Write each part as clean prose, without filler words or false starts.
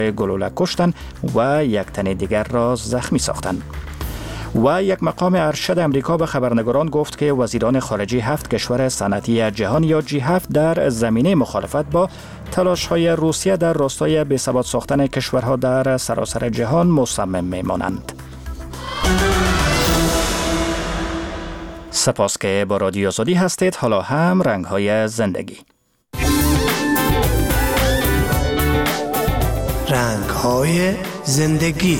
گلوله کشتند و یک تن دیگر را زخمی ساختند. و یک مقام ارشد امریکا به خبرنگاران گفت که وزیران خارجه 7 کشور صنعتی جهان یا G7 در زمینه مخالفت با تلاش‌های روسیه در راستای بی‌ثبات ساختن کشورها در سراسر جهان مصمم می‌مانند. سپاس که با رادیو آزادی هستید. حالا هم رنگ‌های زندگی. رنگ‌های زندگی.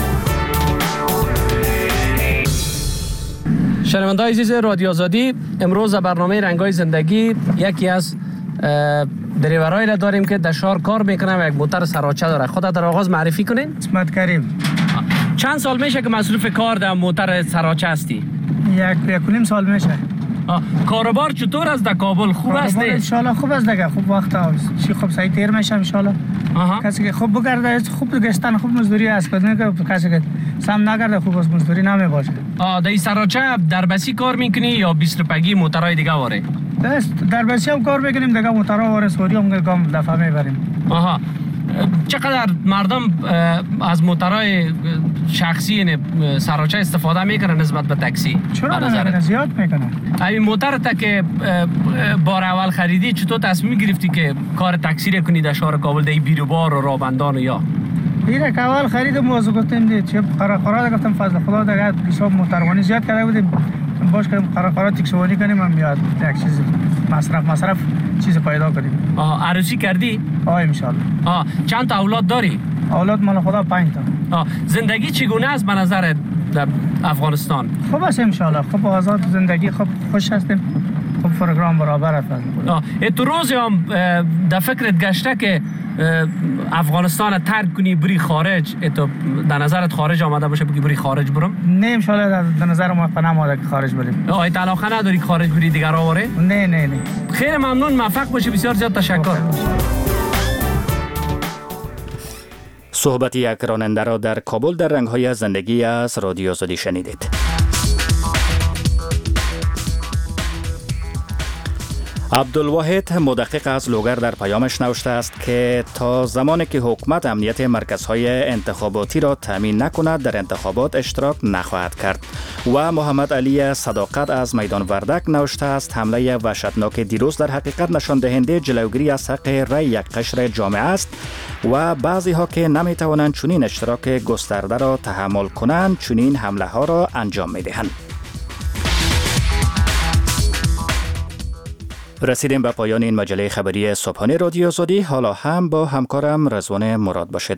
شنونده‌های عزیز رادیو آزادی، امروز برنامه رنگ‌های زندگی یکی از دریورایی را داریم که در شهر کار میکنه و یک موتر سراچه داره. خودت در آغاز معرفی کنین. اسمت کریم. چند سال میشه که مصروف کار در موتر سراچه هستی؟ یک و نیم سال میشه. کاروبار چطور است در کابل؟ خوب است؟ ان شاء الله خوب است دیگه. خوب وقت است. چی خوب سعی تیر میشه ان شاء الله. کسی که خوب بگرده خوب گشتن خوب مزدوری است. نه که کسی که سم نگرده خوب است مزدوری نمی باشه. در سراچه در بسی کار میکنی یا 20 روپیگی موترهای دیگه واره؟ در بسی هم کار میکنیم دیگه، موترها واره سوری هم گام دفعه میبریم. چقدر مردم از موترهای شخصی سراچه استفاده میکنن نسبت به تاکسی؟ چرا نه؟ زیاد میکنن. این موتر تا که بار اول خریدی چطور تصمیم گرفتی که کار تاکسی رو کنی در شهر کابل، در بیروبار و رابندان و یا؟ دیگه که اول خریدم موضوع گفتم دید چه قرار گفتم فضل خدا دیگه حساب موتروانی زیاد کرده بودیم باش که قرار تکسوانی کنیم هم بیاد یک چیز مصرف چیز پیدا کنیم. عروسی کردی؟ ان شاء الله. چند تا اولاد داری؟ اولاد مال خدا 5 تا. زندگی چگونه است به نظر در افغانستان؟ خوب است ان شاء الله. خوب آزاد زندگی، خوب خوش هستیم. خوب پروگرام برابر است. تو روزی هم در فکرت گشته که افغانستان ترک کنی بری خارج؟ تو در نظرت خارج آمده باشه بگی بری خارج برم؟ نه ان شاء الله در نظر ما نماده که خارج بریم. علاقه نداری که خارج بری دیگر آوره؟ نه. خیلی ممنون، موفق باشی. بسیار زیاد تشکر. صحبت یک راننده را در کابل در رنگ‌های زندگی از رادیو آزادی شنیدید. عبدالواحد مدقق از لوگر در پیامش نوشته است که تا زمانی که حکومت امنیت مرکزهای انتخاباتی را تامین نکند در انتخابات اشتراک نخواهد کرد. و محمد علی صداقت از میدان وردک نوشته است حمله وحشتناک دیروز در حقیقت نشان دهنده جلوگیری از حق رأی یک قشر جامعه است و بعضی ها که نمیتوانند چنین اشتراک گسترده را تحمل کنند چنین حمله ها را انجام میدهند. رسیدیم به پایان این مجله خبری صبحانه رادیو آزادی. حالا هم با همکارم رضوان مراد باشید.